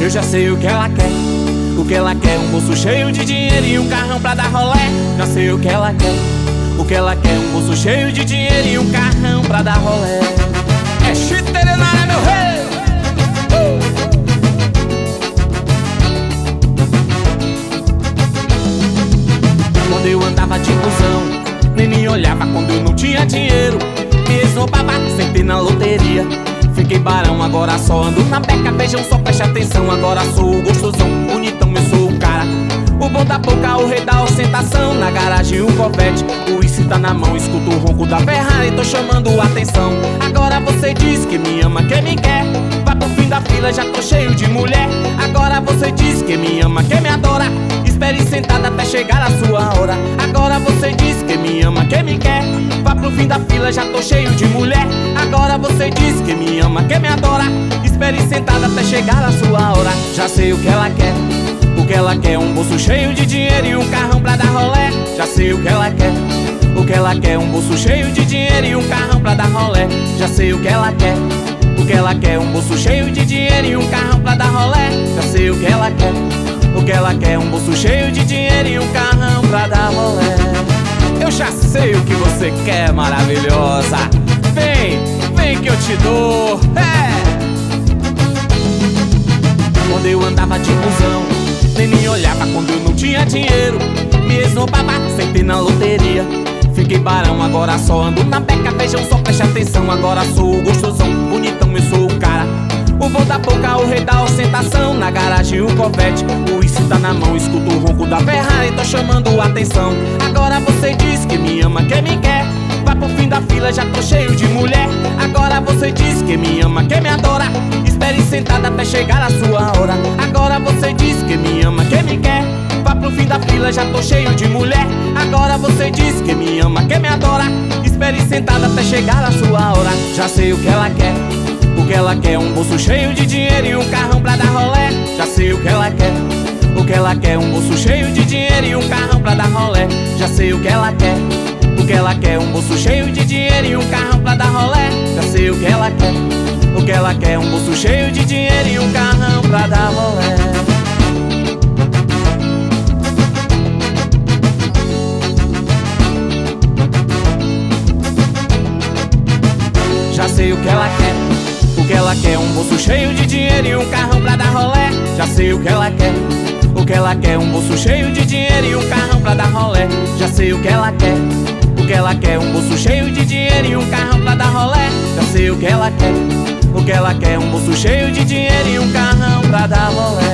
Eu já sei o que ela quer. O que ela quer, um bolso cheio de dinheiro e um carrão pra dar rolé. Já sei o que ela quer. O que ela quer, um bolso cheio de dinheiro e um carrão pra dar rolé. É chiteira na área, meu rei. Quando eu andava de busão, nem me olhava quando eu não tinha dinheiro. Me esnobava sempre na loteria. Fiquei barão, agora só ando na beca. Vejam só, preste atenção, agora sou o gostosão, bonitão, eu sou o cara. O bom da boca, o rei da ostentação. Na garagem o Corvette, o uísque tá na mão. Escuto o ronco da Ferrari, tô chamando atenção. Agora você diz que me ama, que me quer. Vá pro fim da fila, já tô cheio de mulher. Agora você diz que me ama, que me adora. Espere sentada até chegar a sua hora. Agora você diz que me ama, que me quer. Vá pro fim da fila, já tô cheio de mulher. Agora você diz que me ama, que me adora. Espere sentada até chegar a sua hora. Já sei o que ela quer. O que ela quer, um bolso cheio de dinheiro e um carrão pra dar rolé. Já sei o que ela quer. O que ela quer, um bolso cheio de dinheiro e um carrão pra dar rolé. Já sei o que ela quer. O que ela quer, um bolso cheio de dinheiro e um carrão pra dar rolé. Já sei o que ela quer. O que ela quer, um bolso cheio de dinheiro e um carrão pra dar rolé. Eu já sei o que você quer, maravilhosa. Vem, vem que eu te dou. Quando eu andava de busão, nem me olhava quando eu não tinha dinheiro. Me esnobava sempre na loteria. Fiquei barão, agora só ando na beca. Vejam só, preste atenção, agora sou o gostosão, bonitão, eu sou o cara. O bom da boca, o rei da ostentação. Na garagem o Corvette, o uísque tá na mão. Escuto o ronco da Ferrari, tô chamando atenção. Agora você diz que me ama, que me quer. Vá pro fim da fila, já tô cheio de mulher. Agora você diz que me ama, que me adora. Espere sentada até chegar a sua hora. Agora você diz que me ama, que me quer. Vá pro fim da fila, já tô cheio de mulher. Agora você diz que me ama, que me adora. Espere sentada até chegar a sua hora. Já sei o que ela quer. O que ela quer, um bolso cheio de dinheiro e um carrão pra dar rolé. Já sei o que ela quer. O que ela quer, um bolso cheio de dinheiro e um carrão pra dar rolé. Já sei o que ela quer. O que ela quer, um bolso cheio de dinheiro e um carrão pra dar rolé. Já sei o que ela quer. O que ela quer, um bolso cheio de dinheiro e um carrão pra dar rolé. Já sei o que ela quer. O que ela quer, um bolso cheio de dinheiro e um carrão pra dar rolé. Já sei o que ela quer. O que ela quer, um bolso cheio de dinheiro e um carrão pra dar rolé. Já sei o que ela quer. O que ela quer, um bolso cheio de dinheiro e um carrão pra dar rolé. Já sei o que ela quer. O que ela quer, um bolso cheio de dinheiro e um carrão pra dar rolé.